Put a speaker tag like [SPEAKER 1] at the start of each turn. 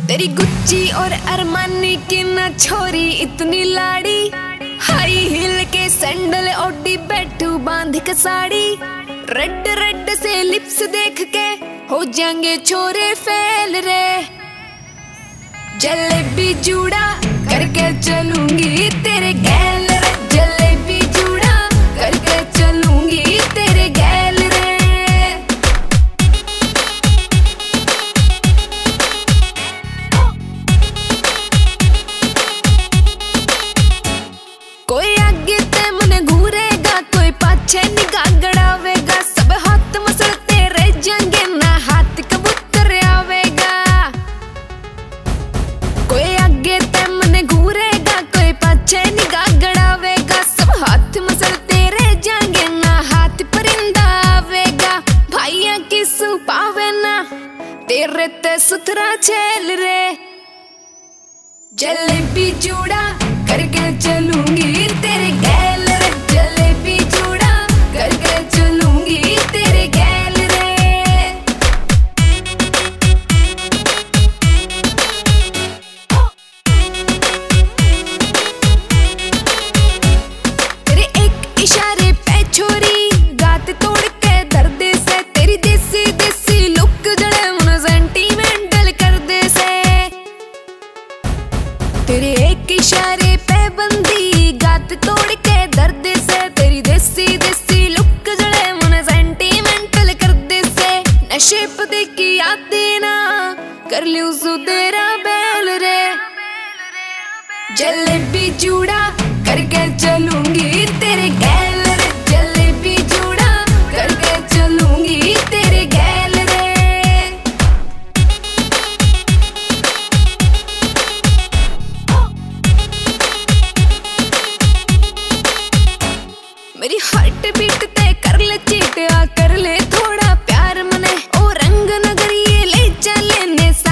[SPEAKER 1] तेरी गुच्ची और अरमानी की ना छोरी इतनी लाड़ी, हाई हील के सैंडल ओढ़ी बैठू बांध के साड़ी। रेड रेड से लिप्स देख के हो जाएंगे छोरे फेल रे। जलेबी जूड़ा करके चलूंगी तेरे गैल रे, जलेबी जूड़ा करके चलूंगी तेरे गैल रे। कोई आगे ते मने घूरेगा, कोई पाछे निगाह गड़ावेगा। सब हाथ मसलते रह जाएंगे ना हाथ कबूतर आवेगा। कोई आगे ते मने घूरेगा, कोई पाछे निगाह गड़ावेगा। सब हाथ मसलते रह जाएंगे ना हाथ परिंदा आवेगा। भाइया किसू पावे ना तेरे ते सुथरा छेल रे। जलेबी जूड़ा करके चलूंगी तेरे गैल रे, जलेबी जूड़ा करके चलूंगी तेरे गैल रे। तेरे एक इशारे पे छोरी गात तोड़ के दर्द से, तेरी देसी देसी लुक जड़े मन सेंटीमेंटल कर दे से। तेरे एक इशारे पे बंदी गात तोड़ के दर्द से, तेरी देसी देसी लुक जड़े मन सेंटीमेंटल कर दे से। नशे पदे की आदि ना कर लूं सुतेरा बैल रे। जलेबी जूड़ा करके चलूंगी तेरे गैल रे, जलेबी जूड़ा करके चलूंगी तेरे गैल रे। मेरी हार्ट बीट ते कर ले चीट, आ कर ले थोड़ा प्यार मने। ओ रंग नगर ये ले चले ने